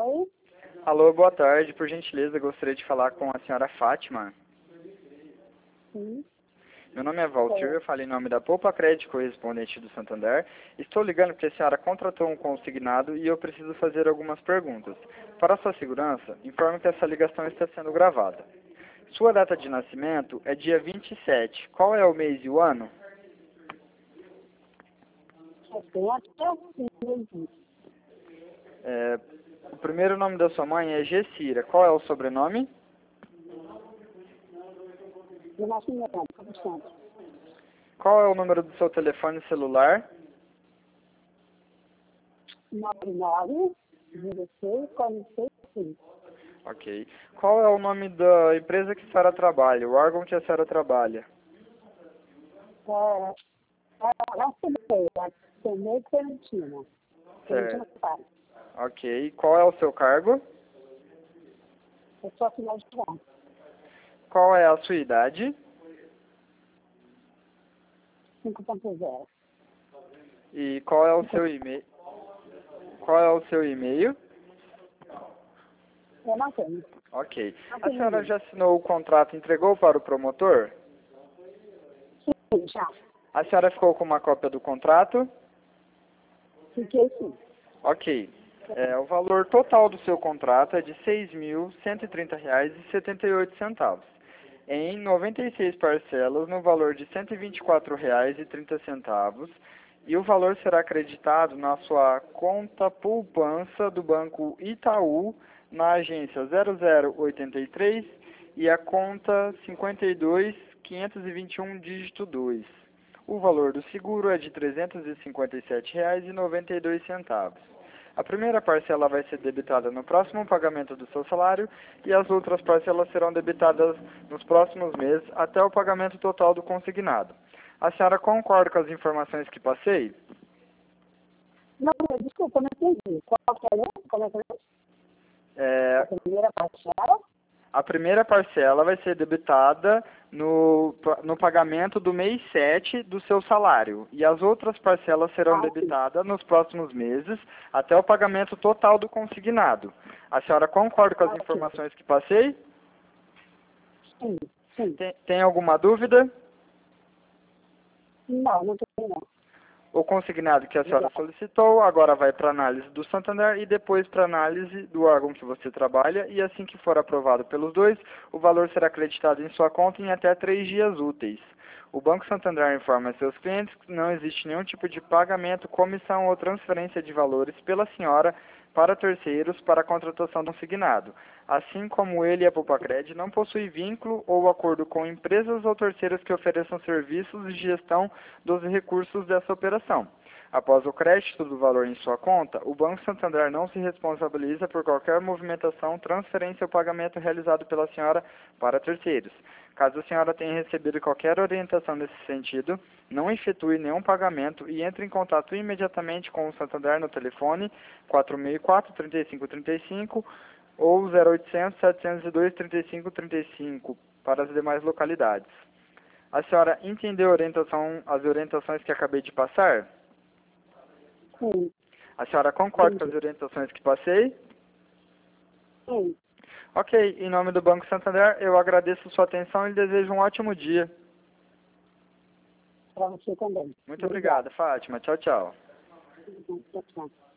Oi? Alô, boa tarde. Por gentileza, gostaria de falar com a senhora Fátima. Sim. Meu nome é Valtir, eu falo em nome da Poupa Crédito Correspondente do Santander. Estou ligando porque a senhora contratou um consignado e eu preciso fazer algumas perguntas. Para sua segurança, informe que essa ligação está sendo gravada. Sua data de nascimento é dia 27. Qual é o mês e o ano? O primeiro nome da sua mãe é Gessira. Qual é o sobrenome? De nascimento, 100%. Qual é o número do seu telefone celular? 99, 16, 46. Ok. Qual é o nome da empresa que a senhora trabalha, o órgão que a senhora trabalha? A CNE Fiorentina. Fiorentina Parque. Ok. Qual é o seu cargo? Eu sou final de ano. Qual é a sua idade? 5.0. E qual é o seu e-mail? Qual é o seu e-mail? Eu não tenho. Ok. A senhora já assinou o contrato e entregou para o promotor? Sim, já. A senhora ficou com uma cópia do contrato? Fiquei sim. Ok. O valor total do seu contrato é de R$ 6.130,78, em 96 parcelas no valor de R$ 124,30, e o valor será acreditado na sua conta poupança do Banco Itaú, na agência 0083 e a conta 52521, dígito 2. O valor do seguro é de R$ 357,92. A primeira parcela vai ser debitada no próximo pagamento do seu salário e as outras parcelas serão debitadas nos próximos meses até o pagamento total do consignado. A senhora concorda com as informações que passei? Não, desculpa, não entendi. Qual que é o nome? Como é que é? A primeira parcela? A primeira parcela vai ser debitada no pagamento do mês 7 do seu salário. E as outras parcelas serão debitadas nos próximos meses até o pagamento total do consignado. A senhora concorda com as informações que passei? Sim, sim. Tem alguma dúvida? Não, não tenho não. O consignado que a senhora solicitou agora vai para análise do Santander e depois para análise do órgão que você trabalha, e assim que for aprovado pelos dois, o valor será acreditado em sua conta em até 3 dias úteis. O Banco Santander informa a seus clientes que não existe nenhum tipo de pagamento, comissão ou transferência de valores pela senhora para terceiros para a contratação do consignado. Assim como ele e a Poupa-Cred não possuem vínculo ou acordo com empresas ou terceiros que ofereçam serviços de gestão dos recursos dessa operação. Após o crédito do valor em sua conta, o Banco Santander não se responsabiliza por qualquer movimentação, transferência ou pagamento realizado pela senhora para terceiros. Caso a senhora tenha recebido qualquer orientação nesse sentido, não efetue nenhum pagamento e entre em contato imediatamente com o Santander no telefone 464-3535 ou 0800-702-3535 para as demais localidades. A senhora entendeu as orientações que acabei de passar? Sim. A senhora concorda com as orientações que passei? Sim. Ok, em nome do Banco Santander, eu agradeço sua atenção e desejo um ótimo dia. Para você também. Muito obrigado, Fátima. Tchau, tchau. Tchau, tchau.